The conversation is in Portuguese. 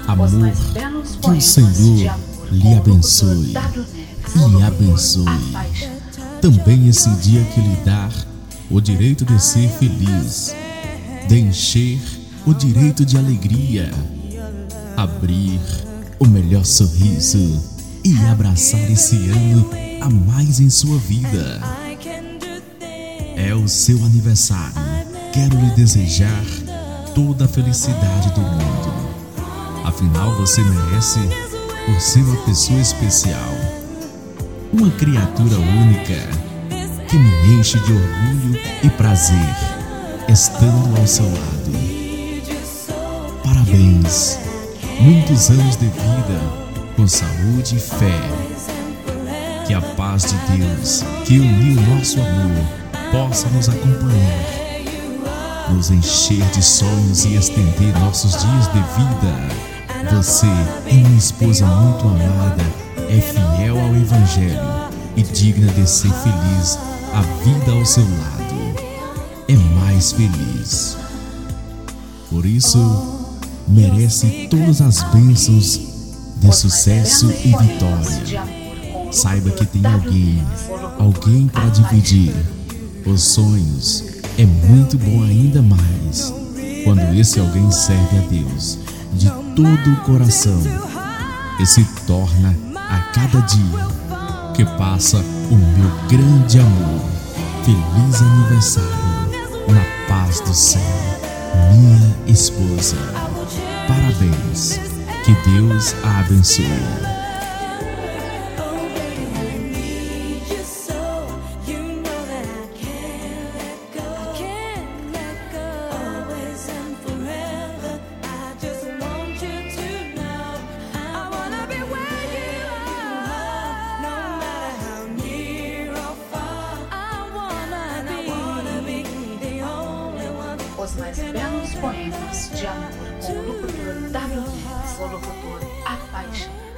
Amor, que o Senhor lhe abençoe e abençoe. Também esse dia que lhe dá o direito de ser feliz, de encher o direito de alegria, abrir o melhor sorriso e abraçar esse ano a mais em sua vida. É o seu aniversário. Quero lhe desejar toda a felicidade do mundo. Afinal, você merece, por ser uma pessoa especial, uma criatura única que me enche de orgulho e prazer estando ao seu lado. Parabéns, muitos anos de vida com saúde e fé. Que a paz de Deus, que uniu nosso amor, possa nos acompanhar, nos encher de sonhos e estender nossos dias de vida. Você é uma esposa muito amada, é fiel ao Evangelho e digna de ser feliz. A vida ao seu lado é mais feliz. Por isso, merece todas as bênçãos de sucesso e vitória. Saiba que tem alguém para dividir os sonhos. É muito bom ainda mais quando esse alguém serve a Deus de todo o coração e se torna a cada dia que passa o meu grande amor. Feliz aniversário na paz do céu, minha esposa. Parabéns, que Deus a abençoe. Os mais belos poemas de amor com o locutor Davi Neves, o locutor A Paixão.